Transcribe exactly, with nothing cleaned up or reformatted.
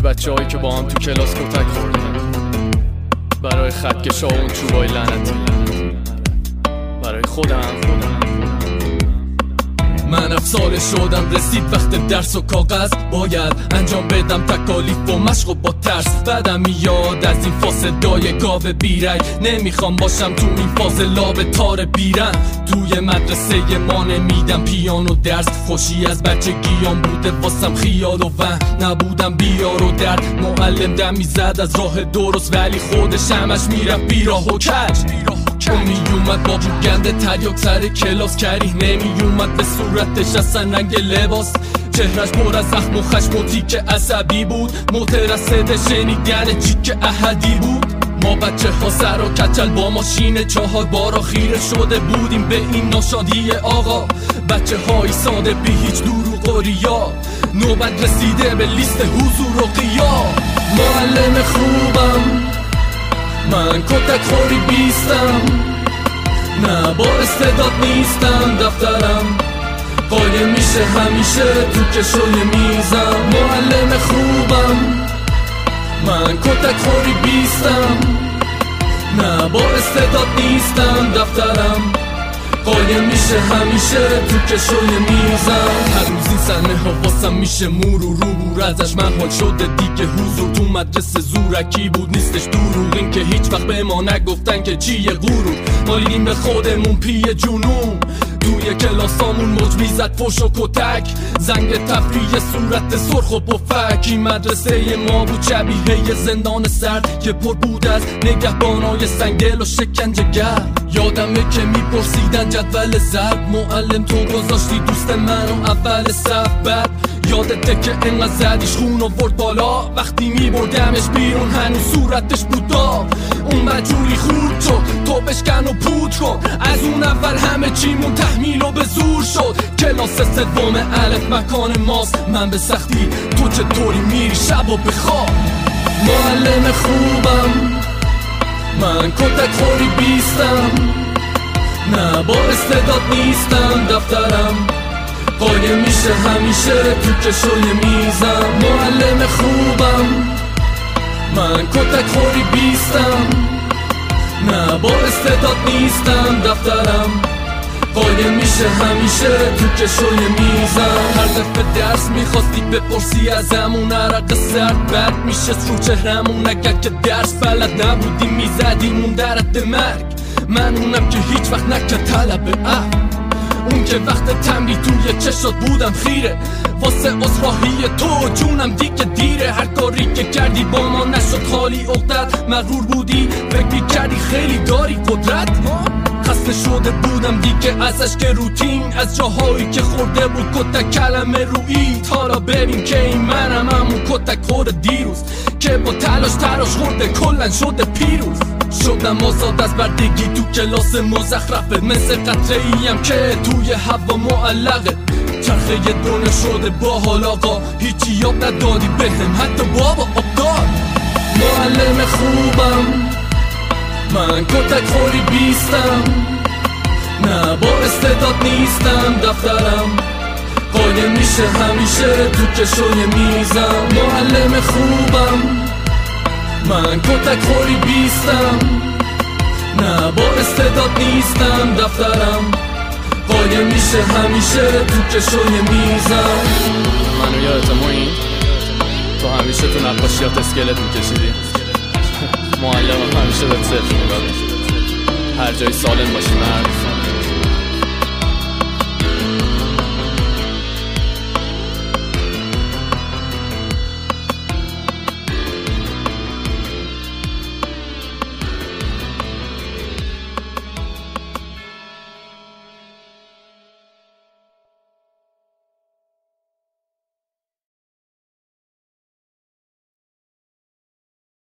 بچه هایی که با هم تو کلاس کتک خوردن، برای خطکشا و اون چوبای لعنتی، برای خودم. من افسانه شدم، رسید وقت درس و کاغذ، باید انجام بدم تکالیف و مشق و با ترس. بعدم میاد از این فاصله گاو بیرنگ، نمیخوام باشم تو این فاضلاب تار بیرن. توی مدرسه ما نمیدم پیانو درس، خوشی از بچگیام بوده واسم خیال و وهم. نبودم بیار و درد، معلم دم میزد از راه درست، ولی خودش همش میرفت بیراه و کج. میومد با بوگند تریاک سر کلاس، کریه نمیومد به صورتش اصلا رنگ لباس. چهرش پر از زخم و خشم و تیک عصبی بود، مترصد شنیدن چیک احدی بود. ما بچه ها سر و کچل با ماشین چهار بارا خیره شده بودیم به این ناشادی آقا. بچه های ساده بی هیچ دروغ و ریا، نوبت رسیده به لیست حضور و قیام. معلم خوبم من، کتک خوری بیستم، نه با استعداد نیستم. دفترم قایم میشه همیشه تو کشوی میزم. معلم خوبم من، کتک خوری بیستم، نه با استعداد نیستم. دفترم قایم میشه همیشه تو کشوی میزم. هر روز این صحنه ها واسم میشه مرور، رو ازش منحال شده دیگه. حضور تو مدرسه زورکی بود، نیستش دروغ این که هیچ وقت به ما نگفتن که چیه غرور. مالیدیم به خودمون پی جنون، توی کلاسامون موج میزد فوش و کتک، زنگ تفریح صورت سرخ و پفک. این مدرسه ما بود شبیه زندان سرد که پر بود از نگهبانای سنگل و شکنجه‌گر. یادمه که میپرسیدن جدول ضرب، معلم تو گذاشتی دوست منو اول صف. بعد یادته که انقدر زدیش خون آورد بالا، وقتی میبردمش بیرون هنوز صورتش بود داغ. اون مجوری خورد شد، تو بشکن و پود کن. از اون اول همه چیمون تحمیل و به زور شد. کلاس سوم الف مکان ماست، من به سختی، تو چطوری میری شب و بخواب. معلم خوبم من، کتک خوری بیستم، نه با استعداد نیستم. دفترم قایم میشه همیشه تو کشوی میزم. معلم خوبم من، کتک خوری بیستم، نه با استعداد نیستم. دفترم قایم میشه همیشه تو کشوی میزم. هر دفعه درس میخواستی بپرسی ازمون، عرق سرد بد میشه رو چهرمون. اگر که درس بلد نبودیم میزدیم اون در حد مرگ. من اونم که هیچ وقت نکرد طلب عفو، اون که وقت تمری توی چشات بودم خیره واسه عذرخواهی تو جونم دیگه دیره. هر کاری که کردی با ما نشد خالی عقدت، مغرور بودی فکر کردی خیلی داری قدرت. خسته شده بودم دیگه ازش که روتین، از جاهایی که خورده بود کتک کلمه رویی. حالا ببین که این منم همون کتک خور دیروز که با تلاش تراش خورده کلن شده پیروز. شدم آزاد از بردگی تو کلاس مزخرفه، مثل قطره ایم که توی هوا معلقه. چرخه دونه شده با حال آقا، هیچی یاد ندادی بهم حتی بابا آبدار. معلم خوبم من، کتک خوری بیستم، نه با استعداد نیستم. دفترم قایم میشه همیشه تو کشوی میزم. معلم خوبم من، کتک خوری بیستم، نه با استعداد نیستم. دفترم قایم میشه همیشه تو کشوی میزم. منو یادت موین؟ تو همیشه تو نقاشیات اسکلت میکشیدی. معلمم همیشه بهت صفر میداد. هر جای سالم باشی مرد،